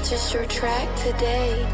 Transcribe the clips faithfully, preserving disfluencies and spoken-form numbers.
Purchase your track today.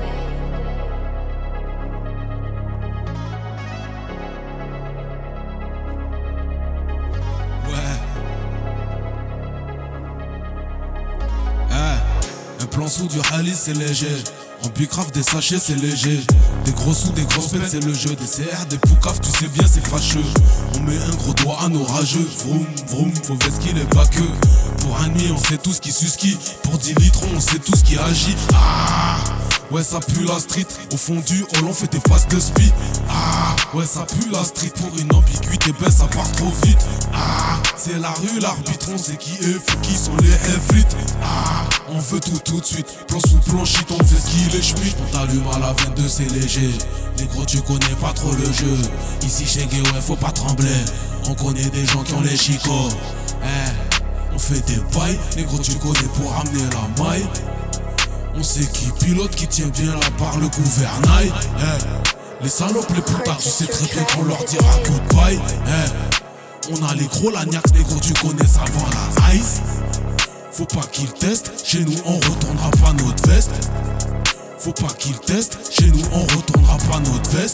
Un plan sous du Halis c'est léger. En bicrave des sachets c'est léger. Des gros sous, des grosses peines c'est le jeu. Des C R, des poucaves, tu sais bien c'est fâcheux. On met un gros doigt à nos rageux. Vroom, vroom, faut qu'il est pas que. Pour un nuit on sait tout ce qui susquit. Pour dix litres on sait tout ce qui agit. Ah, ouais ça pue la street. Au fond du hall on fait des passes de speed. Ah, ouais ça pue la street. Pour une ambiguïté ben ça part trop vite. Ah, c'est la rue, l'arbitre on sait qui est fou, qui sont les F-Lit. Ah, on veut tout tout de suite. Plan sous plan shit, on fait ce qu'il est schmitt. On t'allume à la vingt-deux c'est léger. Les gros tu connais pas trop le jeu. Ici chez Gay ouais faut pas trembler. On connaît des gens qui ont les chicots. Eh, on fait des bails. Les gros tu connais pour amener la maille. On sait qui pilote, qui tient bien là par le gouvernail. Eh, les salopes les plus tard tu sais très bien qu'on leur dira goodbye. Eh, on a les gros lagnacs, les gros tu connais ça avant la ice. Faut pas qu'ils testent, chez nous on retournera pas notre veste. Faut pas qu'ils testent, chez nous on retournera pas notre veste.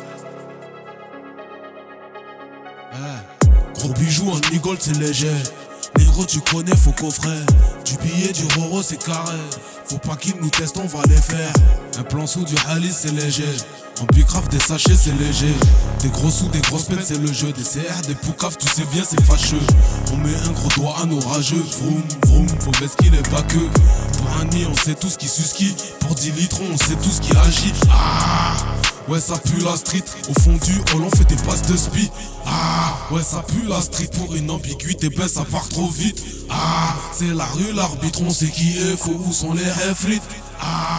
Eh, gros bijoux en nigold c'est léger. Négro tu connais faut coffret. Du billet du Roro c'est carré. Faut pas qu'ils nous testent on va les faire. Un plan sous du Halis c'est léger. En bicrave des sachets c'est léger. Des gros sous, des grosses peines c'est le jeu. Des C R, des poucaves tu sais bien c'est fâcheux. On met un gros doigt à nos rageux. Vroom, vroom, faut baisser qu'il est pas que. Pour un nid on sait tout ce qui susquit. Pour dix litres on sait tout ce qui agit. Ah, ouais ça pue la street. Au fond du hall on fait des passes de speed. Ah, ouais ça pue la street. Pour une ambiguïté ben ça part trop vite. Ah, c'est la rue, l'arbitre on sait qui est faux. Où sont les F-Lit. Ah,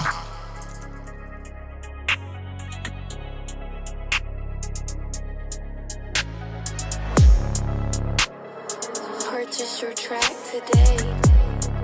Purchase your track today.